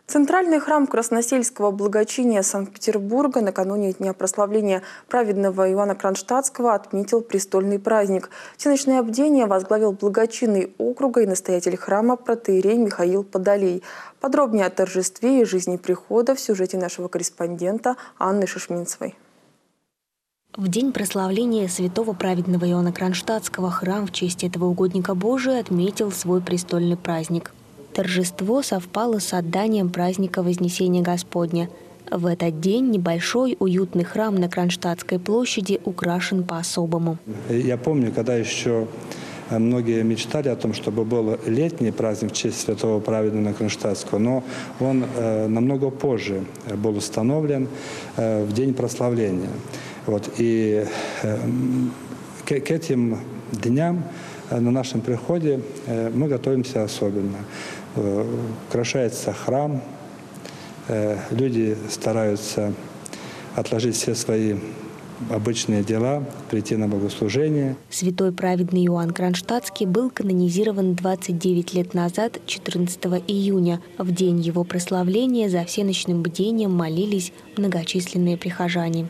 Центральный храм Красносельского благочиния Санкт-Петербурга накануне Дня прославления праведного Иоанна Кронштадтского отметил престольный праздник. Всеночное бдение возглавил благочинный округа и настоятель храма протоиерей Михаил Подолей. Подробнее о торжестве и жизни прихода в сюжете нашего корреспондента Анны Шишминцевой. В день прославления святого праведного Иоанна Кронштадтского храм в честь этого угодника Божия отметил свой престольный праздник. Торжество совпало с отданием праздника Вознесения Господня. В этот день небольшой уютный храм на Кронштадтской площади украшен по-особому. Я помню, когда еще многие мечтали о том, чтобы был летний праздник в честь святого праведного Кронштадтского, но он намного позже был установлен в день прославления. И к этим дням на нашем приходе мы готовимся особенно. Украшается храм, люди стараются отложить все свои обычные дела, прийти на богослужение. Святой праведный Иоанн Кронштадтский был канонизирован 29 лет назад, 14 июня. В день его прославления за всеночным бдением молились многочисленные прихожане.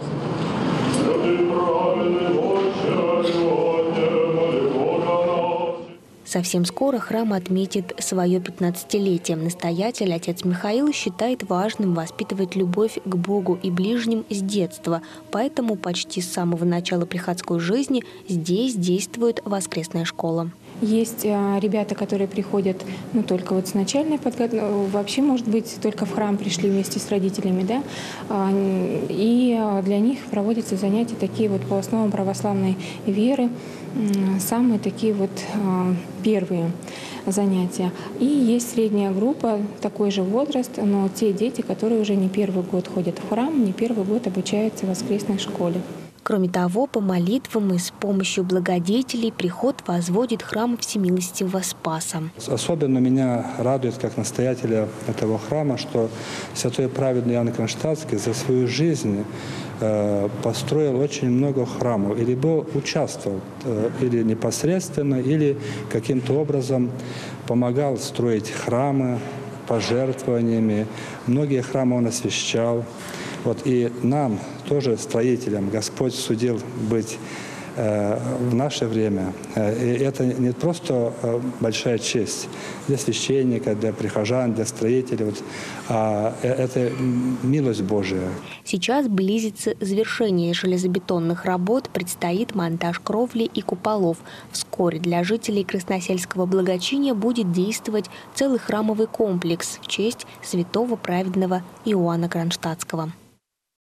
Совсем скоро храм отметит свое 15-летие. Настоятель, отец Михаил, считает важным воспитывать любовь к Богу и ближним с детства. Поэтому почти с самого начала приходской жизни здесь действует воскресная школа. Есть ребята, которые приходят только с начальной подготовки, вообще, может быть, только в храм пришли вместе с родителями, да, и для них проводятся занятия такие по основам православной веры, самые такие первые занятия. И есть средняя группа, такой же возраст, но те дети, которые уже не первый год ходят в храм, не первый год обучаются в воскресной школе. Кроме того, по молитвам и с помощью благодетелей приход возводит храм Всемилостивого Спаса. Особенно меня радует, как настоятеля этого храма, что святой праведный Иоанн Кронштадтский за свою жизнь построил очень много храмов, или участвовал, или непосредственно, или каким-то образом помогал строить храмы пожертвованиями. Многие храмы он освящал. И нам, тоже строителям, Господь судил быть в наше время. И это не просто большая честь для священника, для прихожан, для строителей, а это милость Божия. Сейчас близится завершение железобетонных работ, предстоит монтаж кровли и куполов. Вскоре для жителей Красносельского благочиния будет действовать целый храмовый комплекс в честь святого праведного Иоанна Кронштадтского.